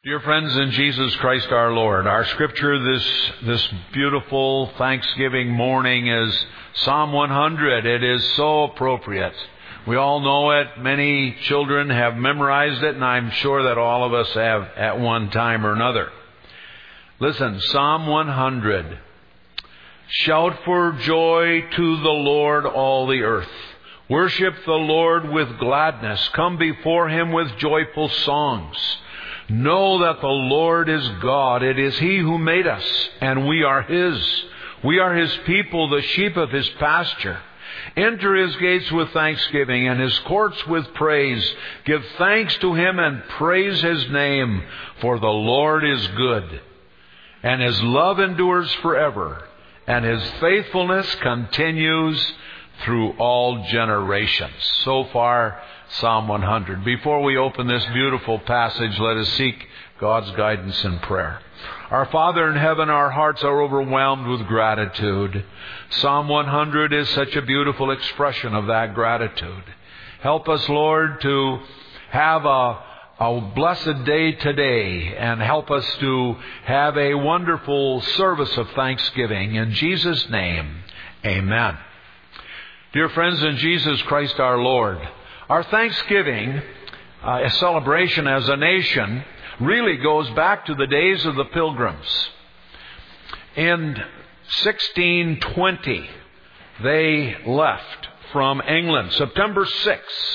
Dear friends in Jesus Christ our Lord, our scripture this beautiful Thanksgiving morning is Psalm 100. It is so appropriate. We all know it. Many children have memorized it, and I'm sure that all of us have at one time or another. Listen, Psalm 100. Shout for joy to the Lord, all the earth. Worship the Lord with gladness. Come before Him with joyful songs. Know that the Lord is God. It is He who made us, and we are His. We are His people, the sheep of His pasture. Enter His gates with thanksgiving and His courts with praise. Give thanks to Him and praise His name, for the Lord is good, and His love endures forever, and His faithfulness continues through all generations. So far, Psalm 100. Before we open this beautiful passage, let us seek God's guidance in prayer. Our Father in heaven, our hearts are overwhelmed with gratitude. Psalm 100 is such a beautiful expression of that gratitude. Help us, Lord, to have a blessed day today, and help us to have a wonderful service of thanksgiving. In Jesus' name, amen. Dear friends in Jesus Christ our Lord, our Thanksgiving, a celebration as a nation, really goes back to the days of the Pilgrims. In 1620, they left from England. September 6,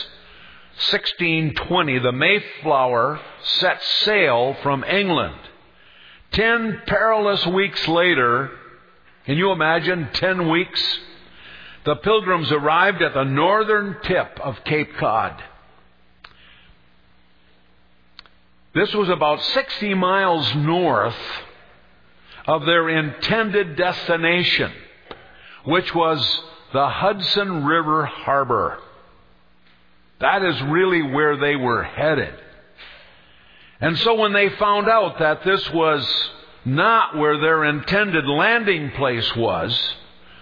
1620, the Mayflower set sail from England. 10 perilous weeks later, can you imagine 10 weeks? The Pilgrims arrived at the northern tip of Cape Cod. This was about 60 miles north of their intended destination, which was the Hudson River Harbor. That is really where they were headed. And so when they found out that this was not where their intended landing place was,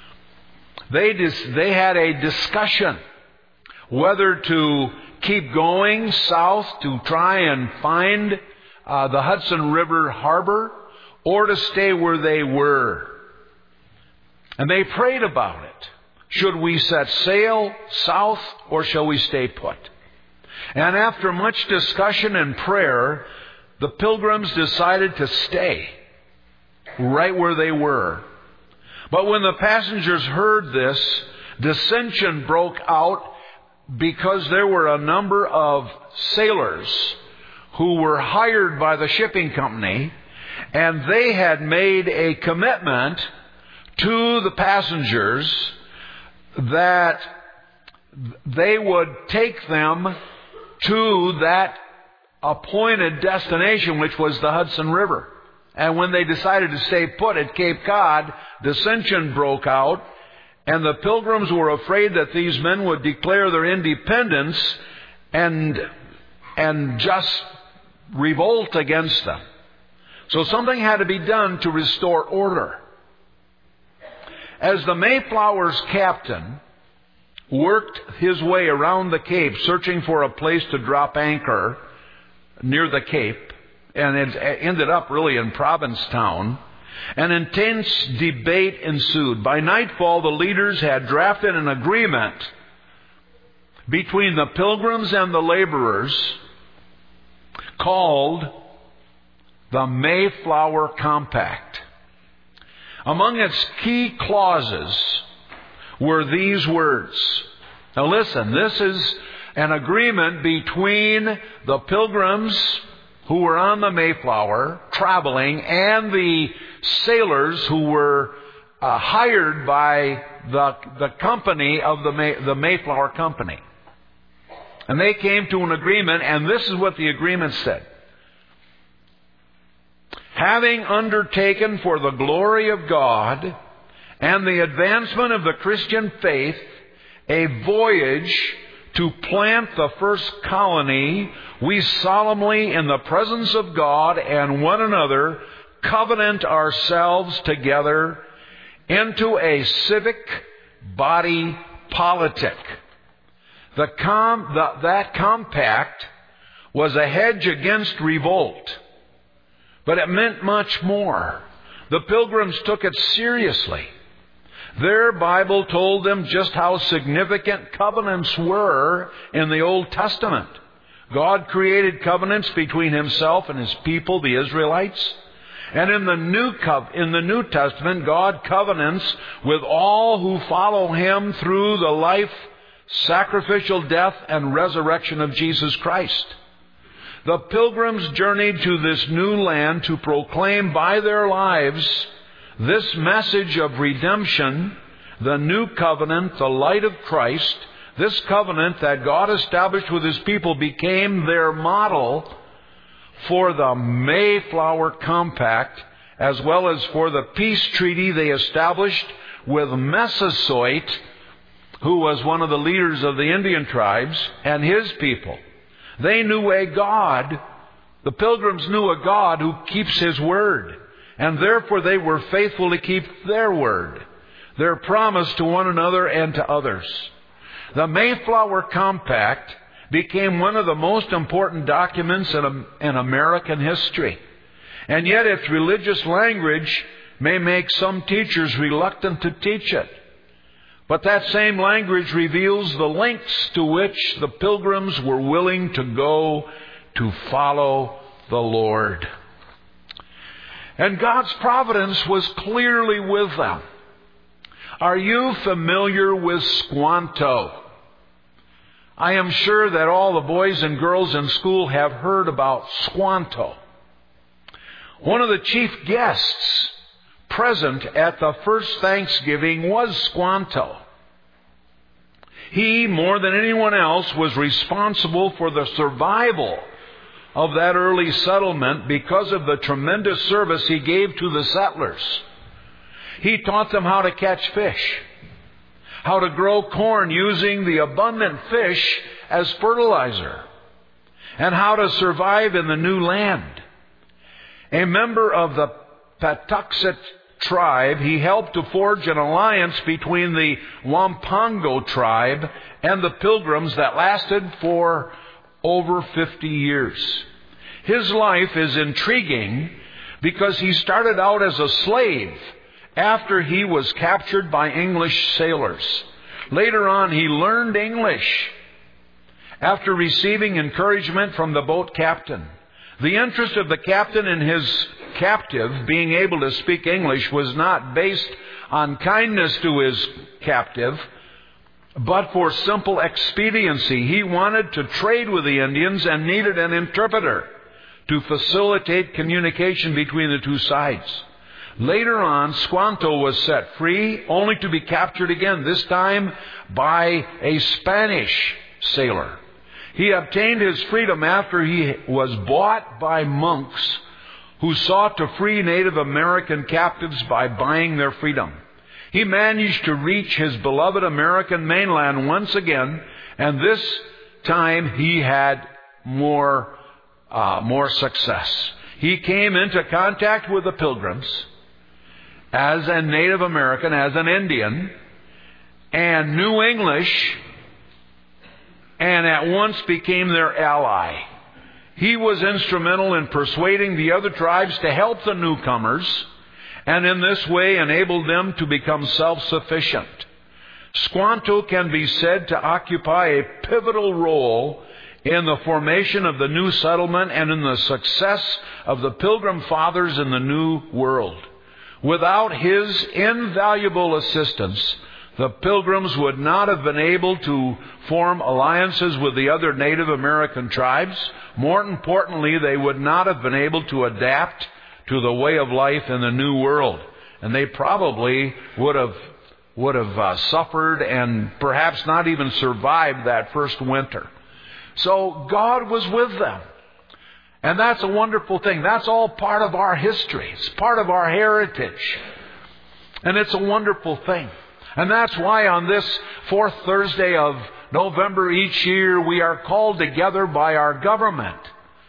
they had a discussion whether to keep going south to try and find the Hudson River Harbor, or to stay where they were. And they prayed about it. Should we set sail south, or shall we stay put? And after much discussion and prayer, the Pilgrims decided to stay right where they were. But when the passengers heard this, dissension broke out, because there were a number of sailors who were hired by the shipping company, and they had made a commitment to the passengers that they would take them to that appointed destination, which was the Hudson River. And when they decided to stay put at Cape Cod, dissension broke out, and the Pilgrims were afraid that these men would declare their independence and just revolt against them. So something had to be done to restore order. As the Mayflower's captain worked his way around the Cape, searching for a place to drop anchor near the Cape, and it ended up really in Provincetown, an intense debate ensued. By nightfall, the leaders had drafted an agreement between the Pilgrims and the laborers called the Mayflower Compact. Among its key clauses were these words. Now listen, this is an agreement between the Pilgrims who were on the Mayflower traveling, and the sailors who were hired by the company of the Mayflower Company. And they came to an agreement, and this is what the agreement said. Having undertaken for the glory of God and the advancement of the Christian faith a voyage to plant the first colony, we solemnly, in the presence of God and one another, covenant ourselves together into a civic body politic. That compact was a hedge against revolt But it meant much more. The Pilgrims took it seriously. Their Bible told them just how significant covenants were in the Old Testament. God created covenants between Himself and His people, the Israelites. And in the New Testament, God covenants with all who follow Him through the life, sacrificial death, and resurrection of Jesus Christ. The Pilgrims journeyed to this new land to proclaim by their lives this message of redemption, the new covenant, the light of Christ. This covenant that God established with His people became their model for the Mayflower Compact, as well as for the peace treaty they established with Massasoit, who was one of the leaders of the Indian tribes, and his people. They knew a God, the Pilgrims knew a God who keeps His word, and therefore they were faithful to keep their word, their promise to one another and to others. The Mayflower Compact became one of the most important documents in American history. And yet its religious language may make some teachers reluctant to teach it. But that same language reveals the lengths to which the Pilgrims were willing to go to follow the Lord. And God's providence was clearly with them. Are you familiar with Squanto? I am sure that all the boys and girls in school have heard about Squanto. One of the chief guests present at the first Thanksgiving was Squanto. He, more than anyone else, was responsible for the survival of that early settlement because of the tremendous service he gave to the settlers. He taught them how to catch fish, how to grow corn using the abundant fish as fertilizer, and how to survive in the new land. A member of the Patuxet tribe, he helped to forge an alliance between the Wampongo tribe and the Pilgrims that lasted for over 50 years. His life is intriguing because he started out as a slave after he was captured by English sailors. Later on, he learned English after receiving encouragement from the boat captain. The interest of the captain in his captive being able to speak English was not based on kindness to his captive, but for simple expediency. He wanted to trade with the Indians and needed an interpreter to facilitate communication between the two sides. Later on, Squanto was set free, only to be captured again, this time by a Spanish sailor. He obtained his freedom after he was bought by monks who sought to free Native American captives by buying their freedom. He managed to reach his beloved American mainland once again, and this time he had more success. He came into contact with the Pilgrims as a Native American, as an Indian, and knew English, and at once became their ally. He was instrumental in persuading the other tribes to help the newcomers, and in this way enabled them to become self-sufficient. Squanto can be said to occupy a pivotal role in the formation of the new settlement and in the success of the Pilgrim Fathers in the New World. Without his invaluable assistance, the Pilgrims would not have been able to form alliances with the other Native American tribes. More importantly, they would not have been able to adapt to the way of life in the New World. And they probably would have suffered and perhaps not even survived that first winter. So God was with them. And that's a wonderful thing. That's all part of our history. It's part of our heritage. And it's a wonderful thing. And that's why on this fourth Thursday of November each year, we are called together by our government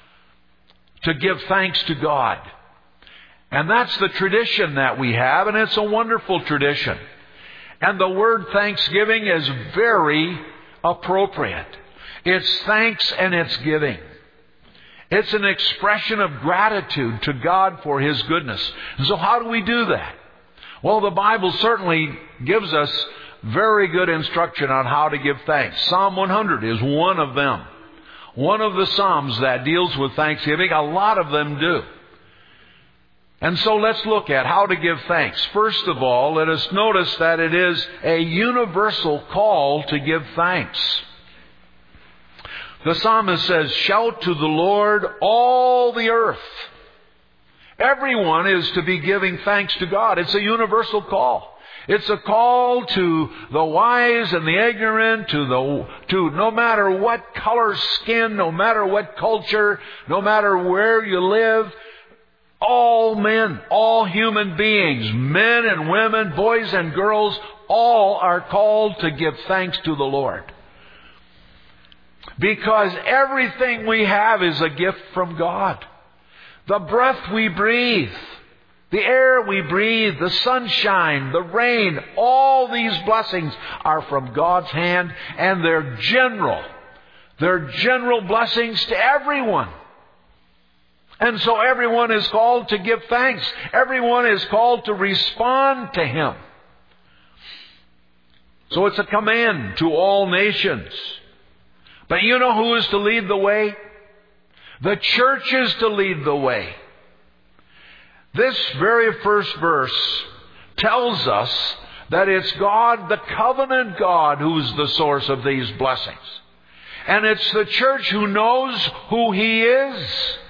to give thanks to God. And that's the tradition that we have, and it's a wonderful tradition. And the word thanksgiving is very appropriate. It's thanks and it's giving. It's an expression of gratitude to God for His goodness. And so how do we do that? Well, the Bible certainly gives us very good instruction on how to give thanks. Psalm 100 is one of them. One of the Psalms that deals with thanksgiving. A lot of them do. And so let's look at how to give thanks. First of all, let us notice that it is a universal call to give thanks. The psalmist says, "Shout to the Lord, all the earth." Everyone is to be giving thanks to God. It's a universal call. It's a call to the wise and the ignorant, to no matter what color skin, no matter what culture, no matter where you live, all men, all human beings, men and women, boys and girls, all are called to give thanks to the Lord. Because everything we have is a gift from God. The breath we breathe, the air we breathe, the sunshine, the rain, all these blessings are from God's hand, and they're general. They're general blessings to everyone. And so everyone is called to give thanks. Everyone is called to respond to Him. So it's a command to all nations. But you know who is to lead the way? The church is to lead the way. This very first verse tells us that it's God, the covenant God, who's the source of these blessings. And it's the church who knows who He is.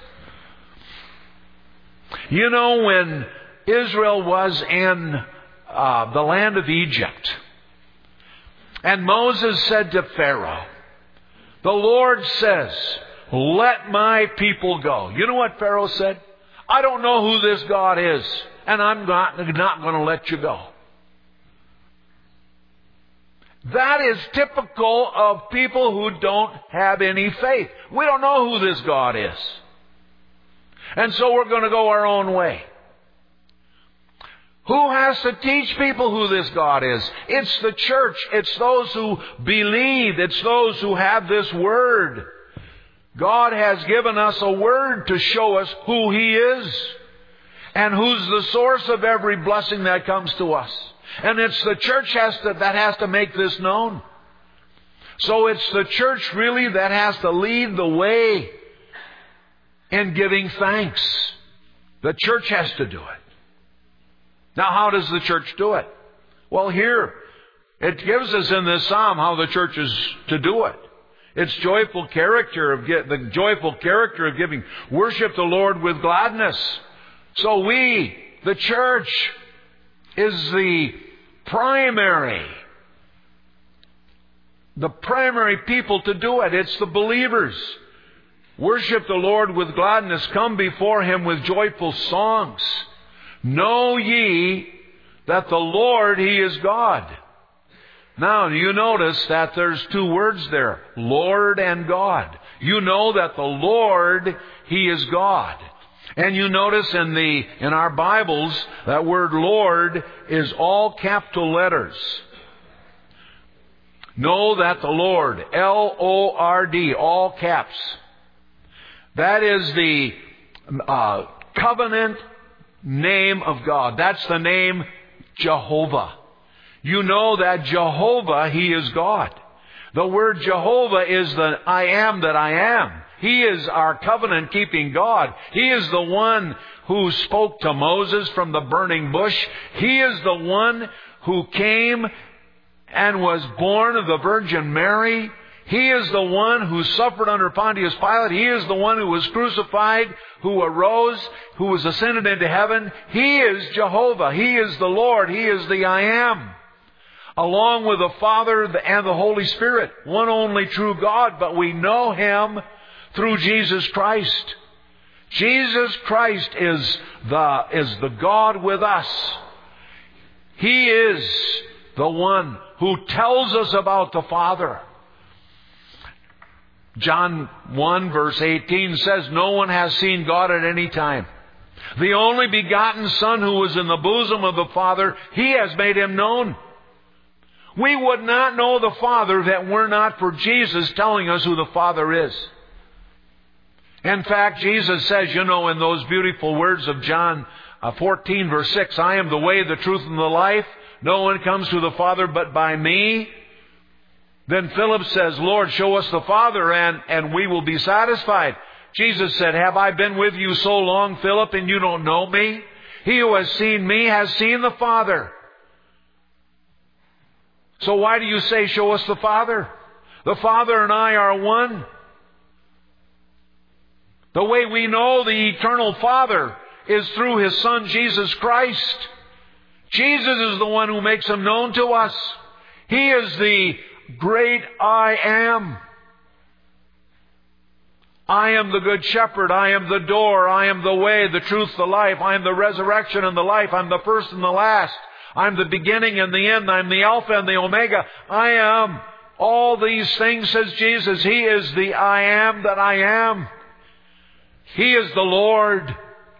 You know, when Israel was in the land of Egypt, and Moses said to Pharaoh, "The Lord says, let my people go." You know what Pharaoh said? "I don't know who this God is, and I'm not going to let you go." That is typical of people who don't have any faith. We don't know who this God is. And so we're going to go our own way. Who has to teach people who this God is? It's the church. It's those who believe. It's those who have this Word. God has given us a Word to show us who He is and who's the source of every blessing that comes to us. And it's the church that has to make this known. So it's the church really that has to lead the way in giving thanks. The church has to do it. Now, how does the church do it? Well, here, it gives us in this psalm how the church is to do it. It's the joyful character of giving. Worship the Lord with gladness. So we, the church, is the primary people to do it. It's the believers. Worship the Lord with gladness. Come before Him with joyful songs. Know ye that the Lord, He is God. Now, you notice that there's two words there, Lord and God. You know that the Lord, He is God. And you notice in our Bibles, that word Lord is all capital letters. Know that the Lord, L-O-R-D, all caps. That is the covenant name of God. That's the name Jehovah. You know that Jehovah, He is God. The word Jehovah is the I am that I am. He is our covenant-keeping God. He is the one who spoke to Moses from the burning bush. He is the one who came and was born of the Virgin Mary. He is the one who suffered under Pontius Pilate. He is the one who was crucified, who arose, who was ascended into heaven. He is Jehovah. He is the Lord. He is the I am. Along with the Father and the Holy Spirit. One only true God, but we know Him through Jesus Christ. Jesus Christ is the God with us. He is the one who tells us about the Father. John 1 verse 18 says, "No one has seen God at any time. The only begotten Son who was in the bosom of the Father, He has made Him known." We would not know the Father if it were not for Jesus telling us who the Father is. In fact, Jesus says, in those beautiful words of John 14, verse 6, I am the way, the truth, and the life. No one comes to the Father but by me. Then Philip says, Lord, show us the Father, and we will be satisfied. Jesus said, have I been with you so long, Philip, and you don't know me? He who has seen me has seen the Father. So why do you say, show us the Father? The Father and I are one. The way we know the eternal Father is through His Son, Jesus Christ. Jesus is the one who makes Him known to us. He is the great I am. I am the good shepherd. I am the door. I am the way, the truth, the life. I am the resurrection and the life. I'm the first and the last. I'm the beginning and the end. I'm the Alpha and the Omega. I am all these things, says Jesus. He is the I am that I am. He is the Lord.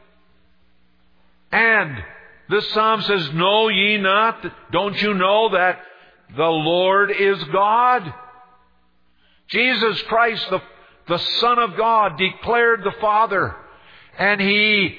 And this psalm says, know ye not, don't you know that the Lord is God? Jesus Christ, the Son of God, declared the Father. And He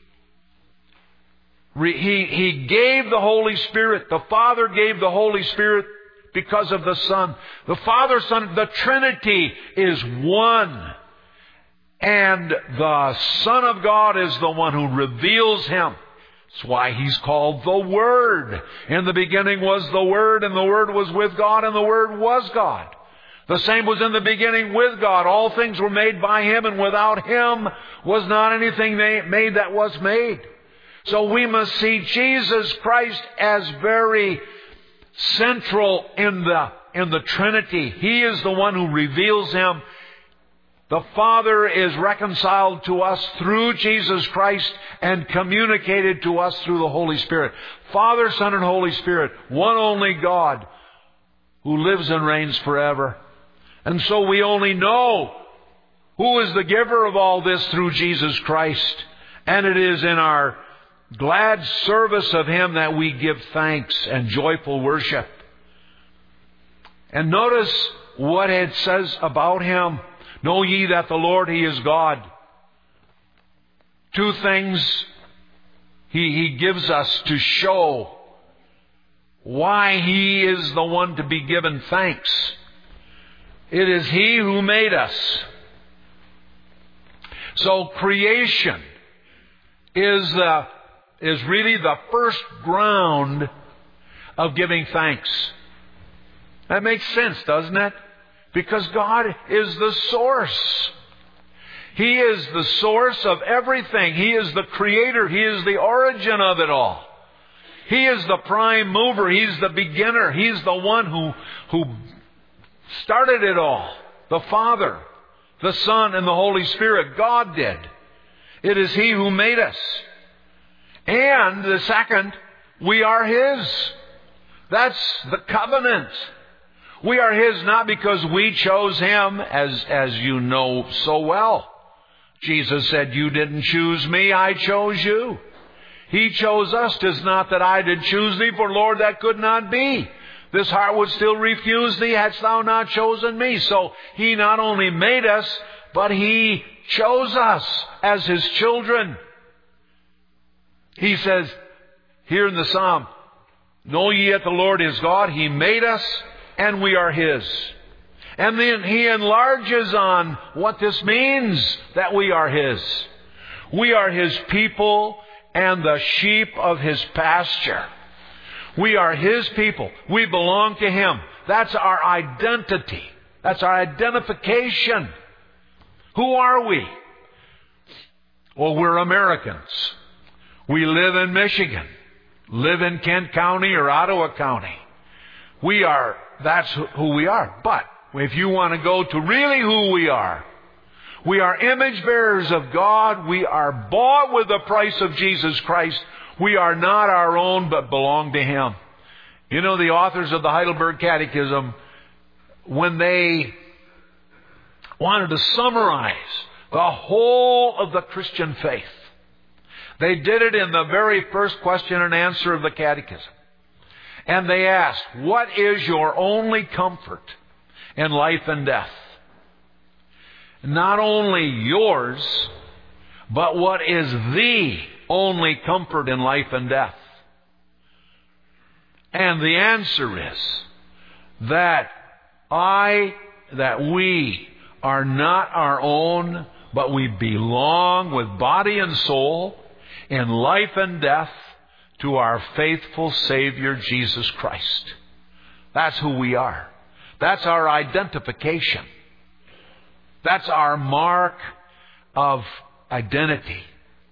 gave the Holy Spirit. The Father gave the Holy Spirit because of the Son. The Father, Son, the Trinity is one. And the Son of God is the one who reveals Him. That's why He's called the Word. In the beginning was the Word, and the Word was with God, and the Word was God. The same was in the beginning with God. All things were made by Him, and without Him was not anything made that was made. So we must see Jesus Christ as very central in the Trinity. He is the one who reveals Him. The Father is reconciled to us through Jesus Christ and communicated to us through the Holy Spirit. Father, Son, and Holy Spirit, one only God who lives and reigns forever. And so we only know who is the giver of all this through Jesus Christ. And it is in our glad service of Him that we give thanks and joyful worship. And notice what it says about Him. Know ye that the Lord, He is God. Two things He gives us to show why He is the one to be given thanks. It is He who made us. So creation is really the first ground of giving thanks. That makes sense, doesn't it? Because God is the source. He is the source of everything. He is the creator. He is the origin of it all. He is the prime mover. He's the beginner. He's the one who started it all. The Father, the Son, and the Holy Spirit. God did. It is He who made us. And the second, we are His. That's the covenant. We are His not because we chose Him, as you know so well. Jesus said, you didn't choose me, I chose you. He chose us. 'Tis not that I did choose thee, for Lord, that could not be. This heart would still refuse thee, hadst thou not chosen me. So He not only made us, but He chose us as His children. He says here in the Psalm, know ye that the Lord is God. He made us, and we are His. And then He enlarges on what this means, that we are His. We are His people and the sheep of His pasture. We are His people. We belong to Him. That's our identity. That's our identification. Who are we? Well, we're Americans. We live in Michigan, live in Kent County or Ottawa County. That's who we are. But if you want to go to really who we are image bearers of God. We are bought with the price of Jesus Christ. We are not our own, but belong to Him. You know, the authors of the Heidelberg Catechism, when they wanted to summarize the whole of the Christian faith, they did it in the very first question and answer of the Catechism. And they asked, what is your only comfort in life and death? not only yours, but what is the only comfort in life and death? And the answer is that we are not our own, but we belong with body and soul in life and death to our faithful Savior, Jesus Christ. That's who we are. That's our identification. That's our mark of identity.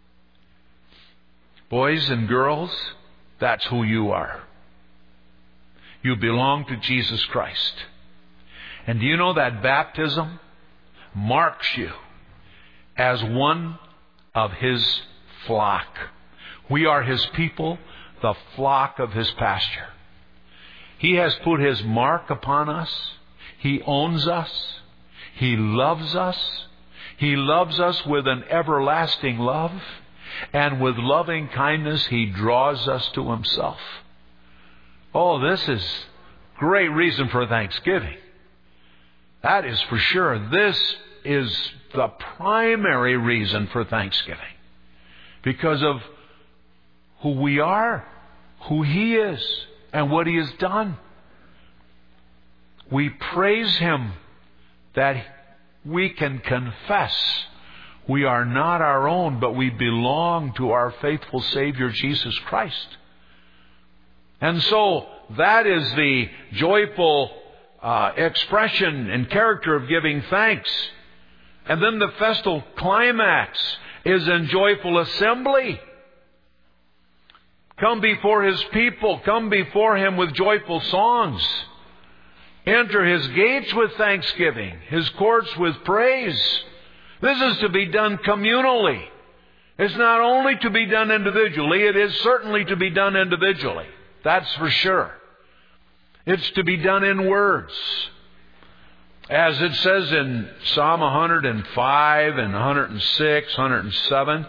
Boys and girls, that's who you are. You belong to Jesus Christ. And do you know that baptism marks you as one of His flock? We are His people, the flock of His pasture. He has put His mark upon us. He owns us. He loves us. He loves us with an everlasting love. And with loving kindness, He draws us to Himself. Oh, this is great reason for thanksgiving. That is for sure. This is the primary reason for thanksgiving. Because of who we are, who He is, and what He has done. We praise Him that we can confess we are not our own, but we belong to our faithful Savior, Jesus Christ. And so, that is the joyful expression and character of giving thanks. And then the festal climax is in joyful assembly. Come before His people. Come before Him with joyful songs. Enter His gates with thanksgiving. His courts with praise. This is to be done communally. It's not only to be done individually. It is certainly to be done individually. That's for sure. It's to be done in words. As it says in Psalm 105 and 106, 107,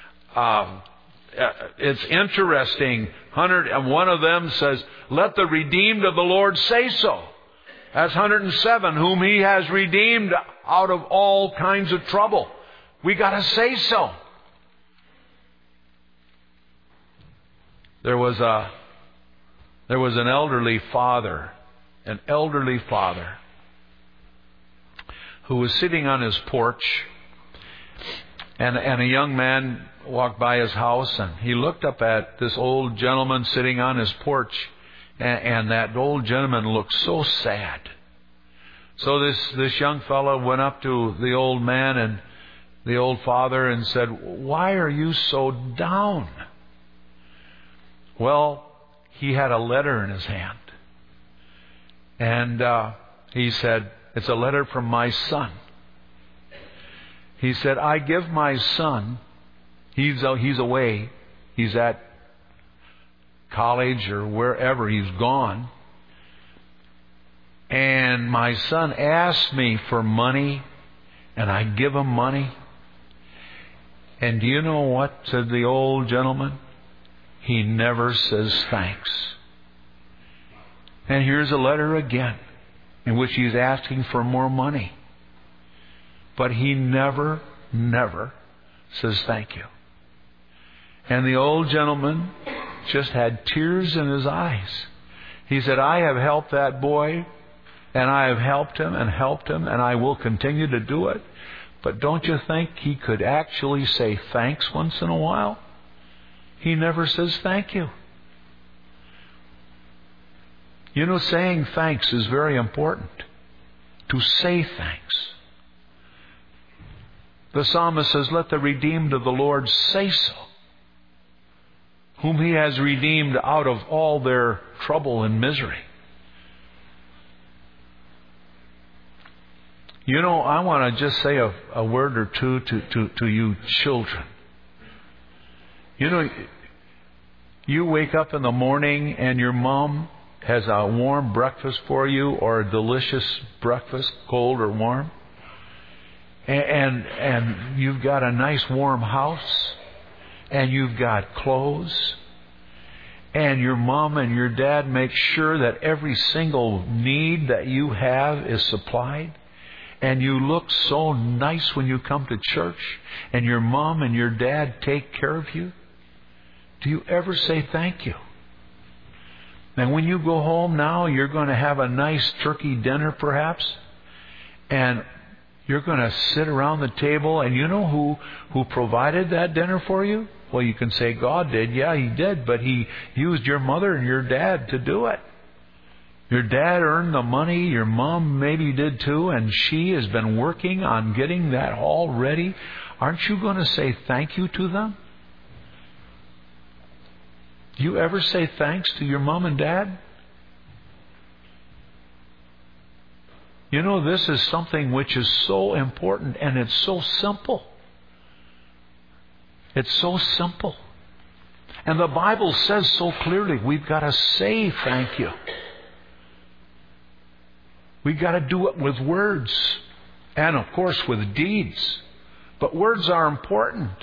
it's interesting. One of them says, "Let the redeemed of the Lord say so." That's 107, whom He has redeemed out of all kinds of trouble. We got to say so. There was an elderly father, who was sitting on his porch, and a young man walked by his house, and he looked up at this old gentleman sitting on his porch, and that old gentleman looked so sad. So this young fellow went up to the old man and the old father and said, "Why are you so down?" Well, he had a letter in his hand. And he said, "It's a letter from my son." He said, "I give my son," he's away, he's at college or wherever he's gone, and my son asked me for money, and I give him money. And do you know what said the old gentleman? He never says thanks. And here's a letter again in which he's asking for more money. But he never says thank you. And the old gentleman just had tears in his eyes. He said, "I have helped that boy, and I have helped him, and I will continue to do it. But don't you think he could actually say thanks once in a while?" He never says thank you. You know, saying thanks is very important. To say thanks. The psalmist says, "Let the redeemed of the Lord say so, whom He has redeemed out of all their trouble and misery." You know, I want to just say a word or two to you children. You know, you wake up in the morning and your mom has a warm breakfast for you, or a delicious breakfast, cold or warm. And you've got a nice warm house, and you've got clothes, and your mom and your dad make sure that every single need that you have is supplied. and you look so nice when you come to church, and your mom and your dad take care of you? Do you ever say thank you? And when you go home now, you're going to have a nice turkey dinner perhaps, and you're going to sit around the table, and you know who provided that dinner for you? Well, you can say God did. Yeah, He did, but He used your mother and your dad to do it. Your dad earned the money, your mom maybe did too, and she has been working on getting that all ready. Aren't you going to say thank you to them? Do you ever say thanks to your mom and dad? You know, this is something which is so important, and it's so simple. It's so simple. And the Bible says so clearly, we've got to say thank you. We've got to do it with words, and of course with deeds. But words are important.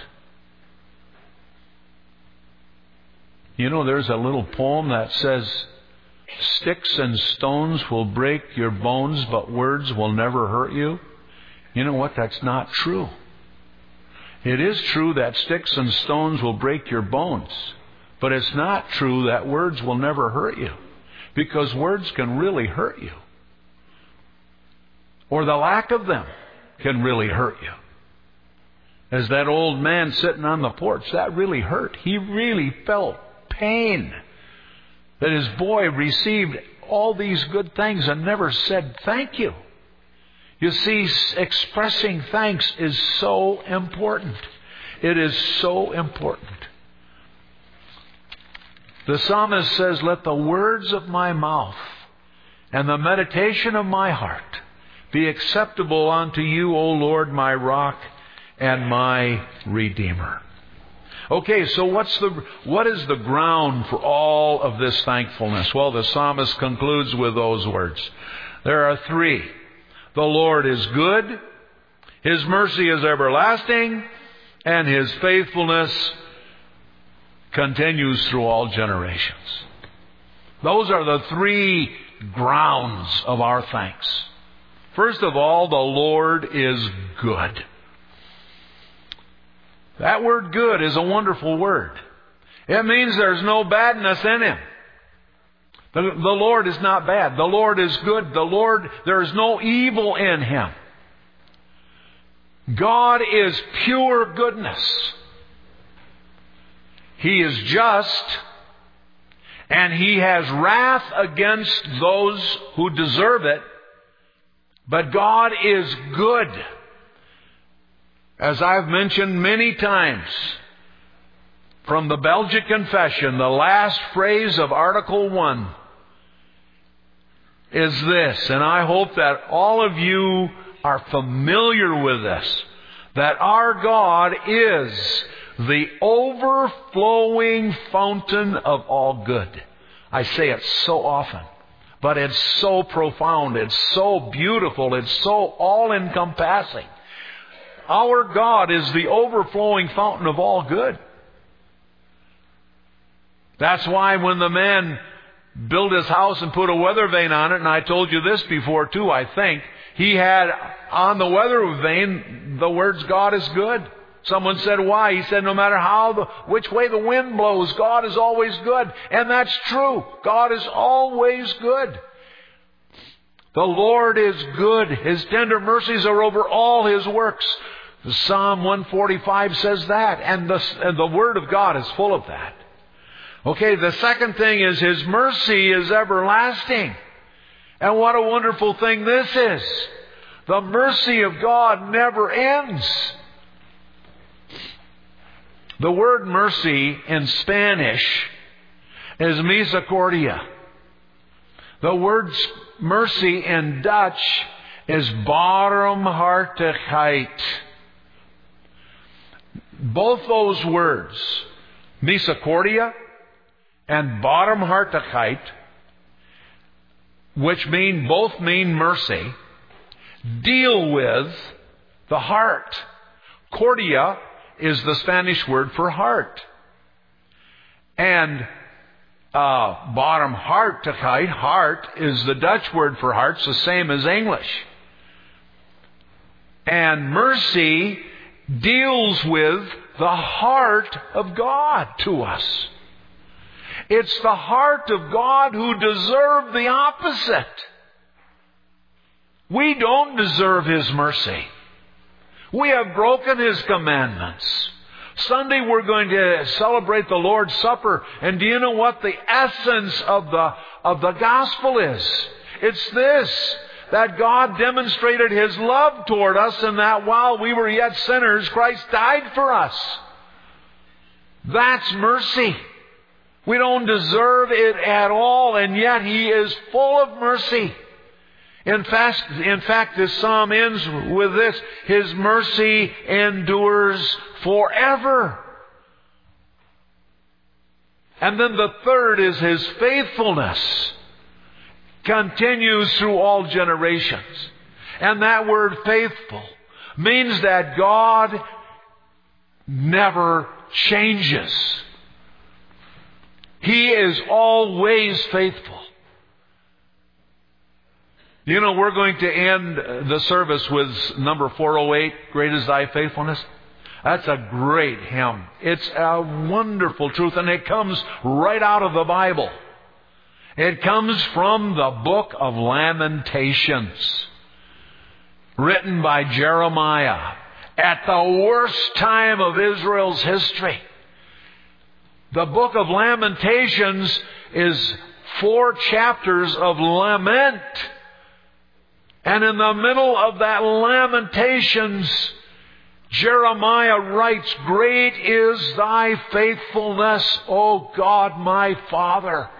You know, there's a little poem that says, sticks and stones will break your bones, but words will never hurt you. You know what? That's not true. It is true that sticks and stones will break your bones, but it's not true that words will never hurt you, because words can really hurt you. Or the lack of them can really hurt you. As that old man sitting on the porch, that really hurt. He really felt pain that his boy received all these good things and never said thank you. You see, expressing thanks is so important. It is so important. The psalmist says, let the words of my mouth and the meditation of my heart be acceptable unto you, O Lord, my rock and my Redeemer. Okay, so what is the ground for all of this thankfulness? Well, the psalmist concludes with those words. There are three. The Lord is good, His mercy is everlasting, and His faithfulness continues through all generations. Those are the three grounds of our thanks. First of all, the Lord is good. That word good is a wonderful word. It means there's no badness in Him. The Lord is not bad. The Lord is good. The Lord, there is no evil in Him. God is pure goodness. He is just, and He has wrath against those who deserve it. But God is good. As I've mentioned many times, from the Belgic Confession, the last phrase of Article 1 is this, and I hope that all of you are familiar with this, that our God is the overflowing fountain of all good. I say it so often, but it's so profound, it's so beautiful, it's so all-encompassing. Our God is the overflowing fountain of all good. That's why when the man built his house and put a weather vane on it, and I told you this before too, I think, he had on the weather vane the words, God is good. Someone said, why? He said, no matter which way the wind blows, God is always good. And that's true. God is always good. The Lord is good. His tender mercies are over all His works. Psalm 145 says that, and the Word of God is full of that. Okay, the second thing is His mercy is everlasting. And what a wonderful thing this is. The mercy of God never ends. The word mercy in Spanish is misericordia. The word mercy in Dutch is barmhartigheid. Both those words, misericordia and barmhartigheid, which both mean mercy, deal with the heart. Cordia is the Spanish word for heart. And barmhartigheid, heart, is the Dutch word for heart. It's the same as English. And mercy deals with the heart of God to us. It's the heart of God who deserved the opposite. We don't deserve His mercy. We have broken His commandments. Sunday we're going to celebrate the Lord's Supper. And do you know what the essence of the gospel is? It's this, that God demonstrated His love toward us, and that while we were yet sinners, Christ died for us. That's mercy. We don't deserve it at all, and yet He is full of mercy. In fact, this psalm ends with this: His mercy endures forever. And then the third is His faithfulness continues through all generations. And that word faithful means that God never changes. He is always faithful. You know, we're going to end the service with number 408, Great is Thy Faithfulness. That's a great hymn. It's a wonderful truth, and it comes right out of the Bible. It comes from the book of Lamentations, written by Jeremiah at the worst time of Israel's history. The book of Lamentations is 4 chapters of lament. And in the middle of that Lamentations, Jeremiah writes, Great is Thy faithfulness, O God my Father.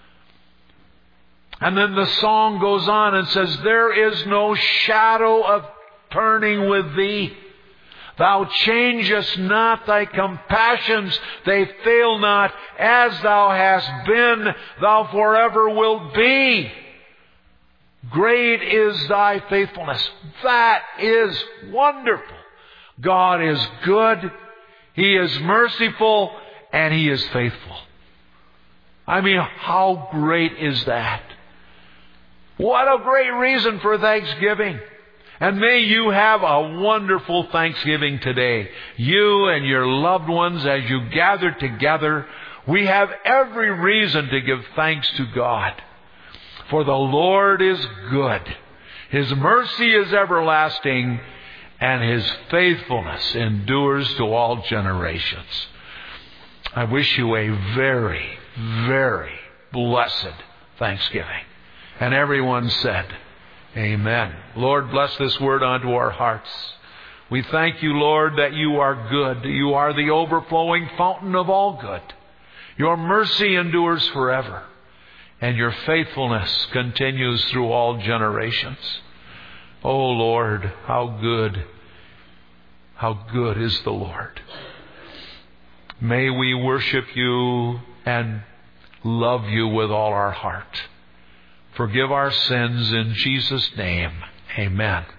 And then the song goes on and says, There is no shadow of turning with Thee. Thou changest not, Thy compassions, they fail not. As Thou hast been, Thou forever wilt be. Great is Thy faithfulness. That is wonderful. God is good, He is merciful, and He is faithful. I mean, how great is that? What a great reason for thanksgiving. And may you have a wonderful Thanksgiving today. You and your loved ones, as you gather together, we have every reason to give thanks to God. For the Lord is good. His mercy is everlasting, and His faithfulness endures to all generations. I wish you a very, very blessed Thanksgiving. And everyone said, Amen. Lord, bless this word onto our hearts. We thank You, Lord, that You are good. You are the overflowing fountain of all good. Your mercy endures forever, and Your faithfulness continues through all generations. Oh, Lord, how good is the Lord. May we worship You and love You with all our heart. Forgive our sins in Jesus' name. Amen.